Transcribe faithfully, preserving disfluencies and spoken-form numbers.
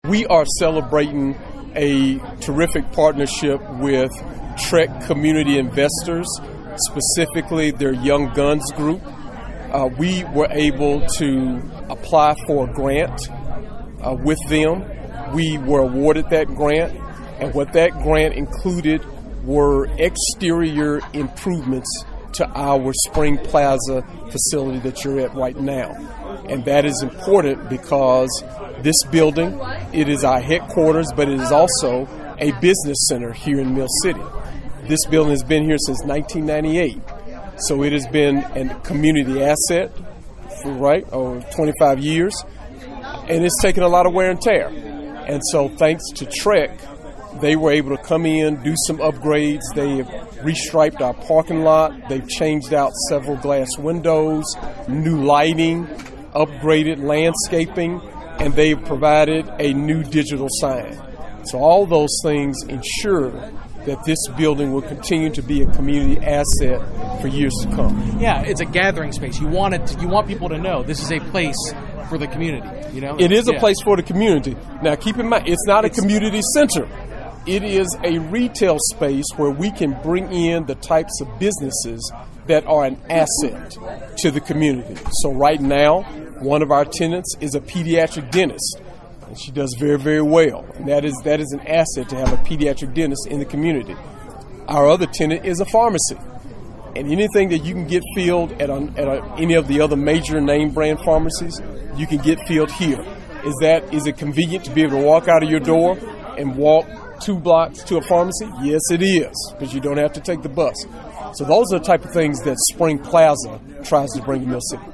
we are celebrating a terrific partnership with Trek Community Investors, specifically their Young Guns group. Uh, we were able to apply for a grant uh, with them. We were awarded that grant, and what that grant included were exterior improvements to our Spring Plaza facility that you're at right now. And that is important because this building, it is our headquarters, but it is also a business center here in Mill City. This building has been here since nineteen ninety-eight. So it has been a community asset for, right, over twenty-five years, and it's taken a lot of wear and tear. And so thanks to Trek, they were able to come in, do some upgrades. They have restriped our parking lot. They've changed out several glass windows, new lighting, upgraded landscaping, and they've provided a new digital sign. So all those things ensure that this building will continue to be a community asset for years to come. Yeah, it's a gathering space. You want it to, you want people to know this is a place for the community. You know, it is a yeah. place for the community. Now, keep in mind, it's not a it's, community center. It is a retail space where we can bring in the types of businesses that are an asset to the community. So right now, one of our tenants is a pediatric dentist. And she does very, very well. And that is that is an asset to have a pediatric dentist in the community. Our other tenant is a pharmacy. And anything that you can get filled at, a, at a, any of the other major name brand pharmacies, you can get filled here. Is that is it convenient to be able to walk out of your door and walk two blocks to a pharmacy? Yes, it is, because you don't have to take the bus. So those are the type of things that Spring Plaza tries to bring to Mill City.